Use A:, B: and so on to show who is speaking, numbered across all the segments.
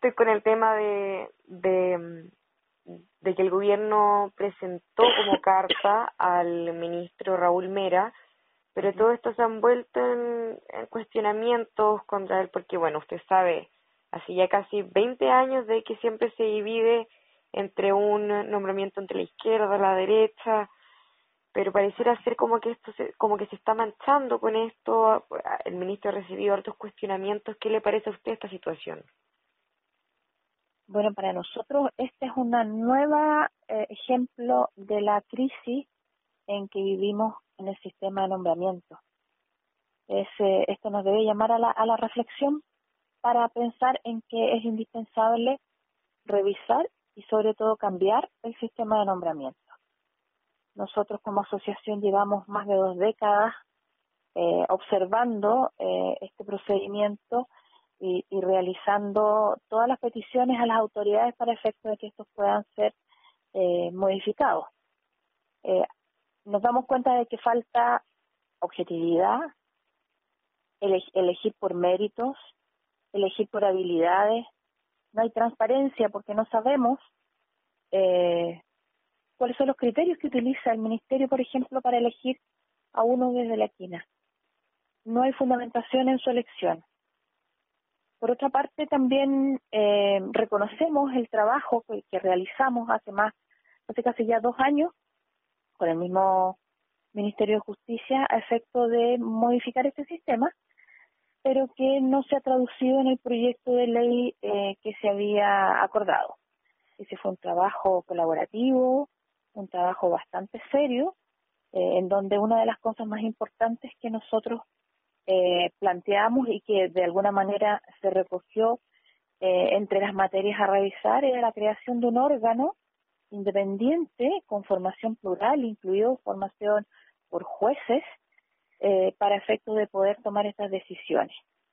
A: estoy con el tema de que el gobierno presentó como carta al ministro Raúl Mera, pero todo esto se ha envuelto en cuestionamientos contra él, porque bueno, usted sabe, hace ya casi 20 años de que siempre se divide entre un nombramiento entre la izquierda, la derecha, pero pareciera ser como que como que se está manchando con esto. El ministro ha recibido hartos cuestionamientos. ¿Qué le parece a usted esta situación?
B: Bueno, para nosotros este es una nueva ejemplo de la crisis en que vivimos en el sistema de nombramiento. Esto nos debe llamar a la reflexión para pensar en que es indispensable revisar y sobre todo cambiar el sistema de nombramiento. Nosotros como asociación llevamos más de 2 décadas observando este procedimiento y realizando todas las peticiones a las autoridades para efecto de que estos puedan ser modificados. Nos damos cuenta de que falta objetividad, elegir por méritos, elegir por habilidades. No hay transparencia porque no sabemos cuáles son los criterios que utiliza el ministerio, por ejemplo, para elegir a uno desde la quina. No hay fundamentación en su elección. Por otra parte, también reconocemos el trabajo que realizamos hace casi ya 2 años con el mismo Ministerio de Justicia a efecto de modificar este sistema, pero que no se ha traducido en el proyecto de ley que se había acordado. Ese fue un trabajo colaborativo, un trabajo bastante serio, en donde una de las cosas más importantes que nosotros planteamos y que de alguna manera se recogió entre las materias a revisar era la creación de un órgano independiente con formación plural, incluido formación por jueces, para efecto de poder tomar estas decisiones.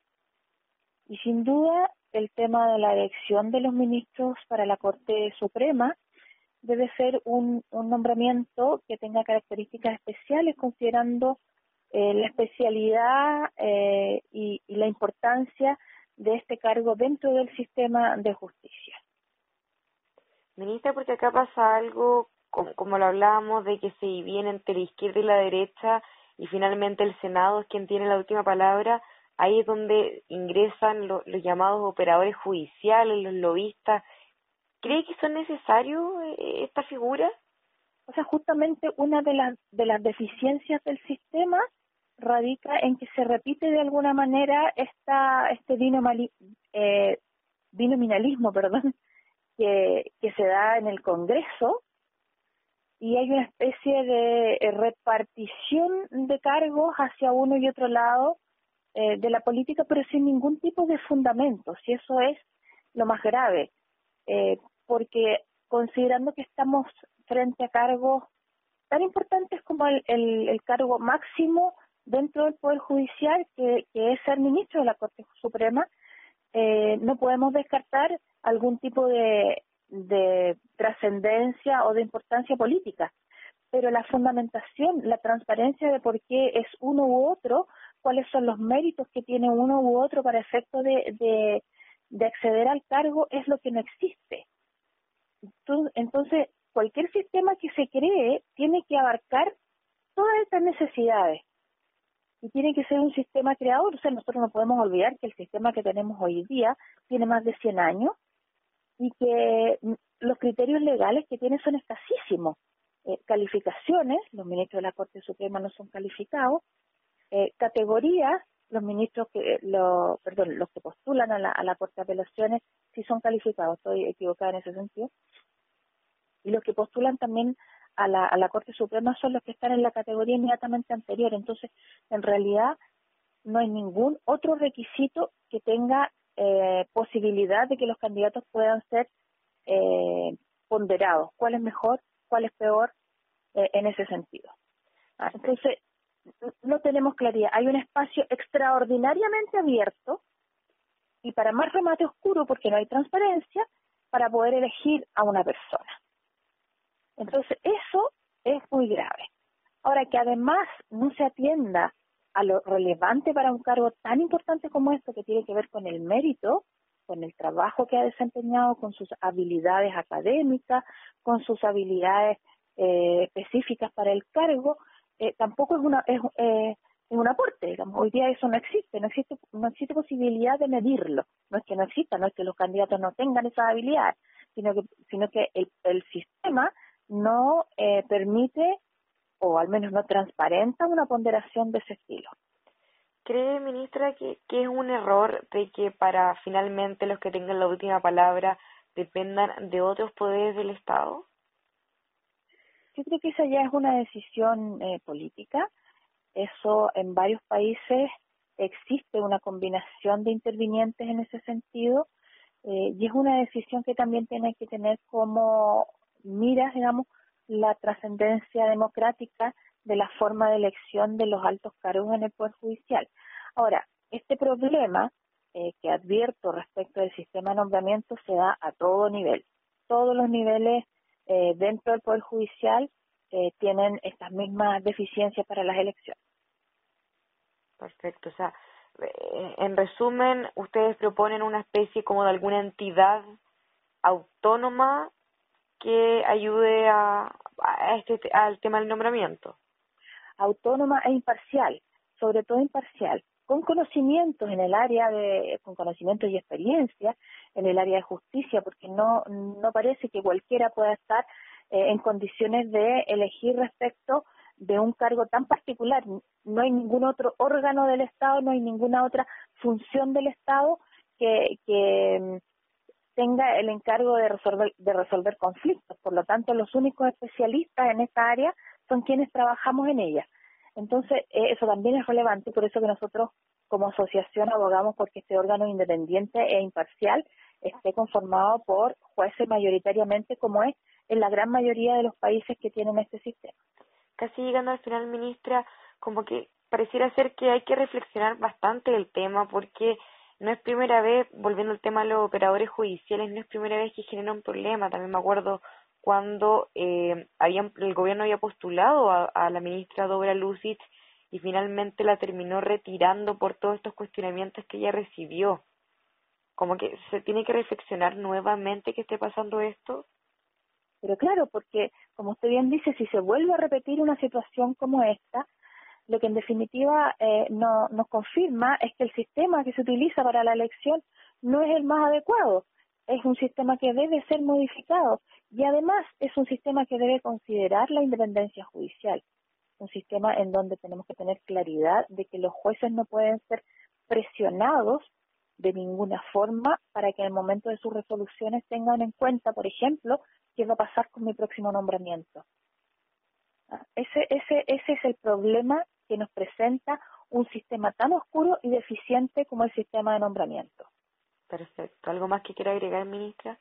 B: Y sin duda el tema de la elección de los ministros para la Corte Suprema debe ser un nombramiento que tenga características especiales, considerando la especialidad y la importancia de este cargo dentro del sistema de justicia.
A: Ministra, porque acá pasa algo, como lo hablábamos, de que se divide entre la izquierda y la derecha, y finalmente el Senado es quien tiene la última palabra. Ahí es donde ingresan los llamados operadores judiciales, los lobistas. ¿Cree que son necesarios esta figura?
B: O sea, justamente una de las deficiencias del sistema radica en que se repite de alguna manera este binominalismo, que se da en el Congreso, y hay una especie de repartición de cargos hacia uno y otro lado de la política, pero sin ningún tipo de fundamentos, y eso es lo más grave, porque considerando que estamos frente a cargos tan importantes como el cargo máximo dentro del Poder Judicial, que es ser ministro de la Corte Suprema, no podemos descartar algún tipo de trascendencia o de importancia política. Pero la fundamentación, la transparencia de por qué es uno u otro, cuáles son los méritos que tiene uno u otro para efecto de acceder al cargo, es lo que no existe. Entonces, cualquier sistema que se cree tiene que abarcar todas estas necesidades y tiene que ser un sistema creador. O sea, nosotros no podemos olvidar que el sistema que tenemos hoy día tiene más de 100 años y que los criterios legales que tiene son escasísimos. Calificaciones, los ministros de la Corte Suprema no son calificados. Categorías, los que postulan a la Corte de Apelaciones sí son calificados, estoy equivocada en ese sentido. Y los que postulan también a la Corte Suprema son los que están en la categoría inmediatamente anterior. Entonces, en realidad, no hay ningún otro requisito que tenga posibilidad de que los candidatos puedan ser ponderados. ¿Cuál es mejor? ¿Cuál es peor? En ese sentido. Entonces, no tenemos claridad. Hay un espacio extraordinariamente abierto y para más remate oscuro, porque no hay transparencia, para poder elegir a una persona. Entonces, eso es muy grave. Ahora, que además no se atienda a lo relevante para un cargo tan importante como esto, que tiene que ver con el mérito, con el trabajo que ha desempeñado, con sus habilidades académicas, con sus habilidades específicas para el cargo, tampoco es un aporte, digamos. Hoy día eso no existe posibilidad de medirlo. No es que no exista, no es que los candidatos no tengan esas habilidades, sino que el sistema no permite, o al menos no transparenta, una ponderación de ese estilo.
A: ¿Cree, ministra, que es un error de que para finalmente los que tengan la última palabra dependan de otros poderes del Estado?
B: Yo creo que esa ya es una decisión política. Eso en varios países existe una combinación de intervinientes en ese sentido, y es una decisión que también tiene que tener como miras, digamos, la trascendencia democrática de la forma de elección de los altos cargos en el Poder Judicial. Ahora, este problema que advierto respecto del sistema de nombramiento se da a todo nivel. Todos los niveles dentro del Poder Judicial tienen estas mismas deficiencias para las elecciones.
A: Perfecto. O sea, en resumen, ustedes proponen una especie como de alguna entidad autónoma que ayude al tema del nombramiento.
B: Autónoma e imparcial, sobre todo imparcial, con conocimientos con conocimientos y experiencia en el área de justicia, porque no parece que cualquiera pueda estar en condiciones de elegir respecto de un cargo tan particular. No hay ningún otro órgano del Estado, no hay ninguna otra función del Estado que tenga el encargo de resolver conflictos. Por lo tanto, los únicos especialistas en esta área son quienes trabajamos en ella. Entonces, eso también es relevante, por eso que nosotros como asociación abogamos porque este órgano independiente e imparcial esté conformado por jueces mayoritariamente, como es en la gran mayoría de los países que tienen este sistema.
A: Casi llegando al final, ministra, como que pareciera ser que hay que reflexionar bastante del tema, porque no es primera vez, volviendo al tema de los operadores judiciales, no es primera vez que genera un problema. También me acuerdo cuando el gobierno había postulado a la ministra Dobra Lucic y finalmente la terminó retirando por todos estos cuestionamientos que ella recibió. Como que se tiene que reflexionar nuevamente que esté pasando esto.
B: Pero claro, porque como usted bien dice, si se vuelve a repetir una situación como esta, lo que en definitiva nos confirma es que el sistema que se utiliza para la elección no es el más adecuado. Es un sistema que debe ser modificado y además es un sistema que debe considerar la independencia judicial. Un sistema en donde tenemos que tener claridad de que los jueces no pueden ser presionados de ninguna forma para que en el momento de sus resoluciones tengan en cuenta, por ejemplo, qué va a pasar con mi próximo nombramiento. Ese es el problema que nos presenta un sistema tan oscuro y deficiente como el sistema de nombramiento.
A: Perfecto. ¿Algo más que quiera agregar, ministra?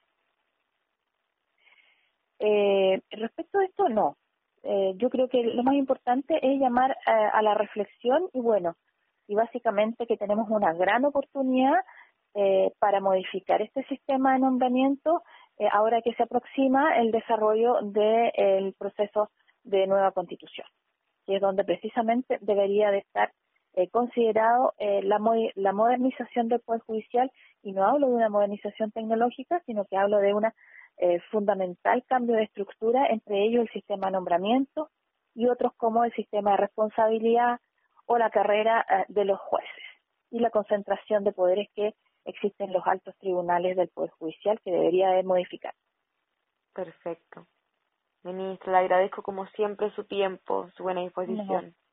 B: Respecto a esto, no. Yo creo que lo más importante es llamar a la reflexión y básicamente que tenemos una gran oportunidad para modificar este sistema de nombramiento ahora que se aproxima el desarrollo del proceso de nueva constitución, que es donde precisamente debería de estar considerado la modernización del Poder Judicial, y no hablo de una modernización tecnológica, sino que hablo de una fundamental cambio de estructura, entre ellos el sistema de nombramiento y otros como el sistema de responsabilidad o la carrera de los jueces y la concentración de poderes que existen en los altos tribunales del Poder Judicial, que debería de modificar.
A: Perfecto. Ministra, le agradezco como siempre su tiempo, su buena
B: No,
A: disposición.